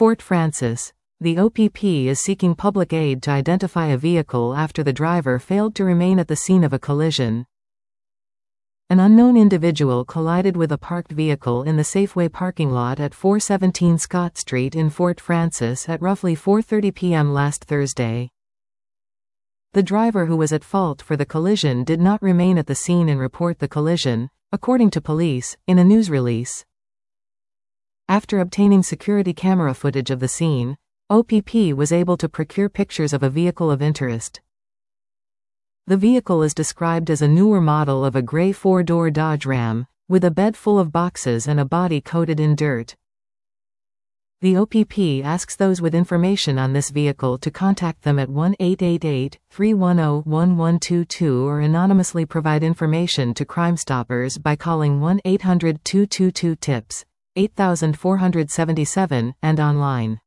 Fort Francis. The OPP is seeking public aid to identify a vehicle after the driver failed to remain at the scene of a collision. An unknown individual collided with a parked vehicle in the Safeway parking lot at 417 Scott Street in Fort Francis at roughly 4:30 p.m. last Thursday. The driver who was at fault for the collision did not remain at the scene and report the collision, according to police, in a news release. After obtaining security camera footage of the scene, OPP was able to procure pictures of a vehicle of interest. The vehicle is described as a newer model of a gray four-door Dodge Ram, with a bed full of boxes and a body coated in dirt. The OPP asks those with information on this vehicle to contact them at 1-888-310-1122 or anonymously provide information to Crime Stoppers by calling 1-800-222-TIPS, 8477, and online.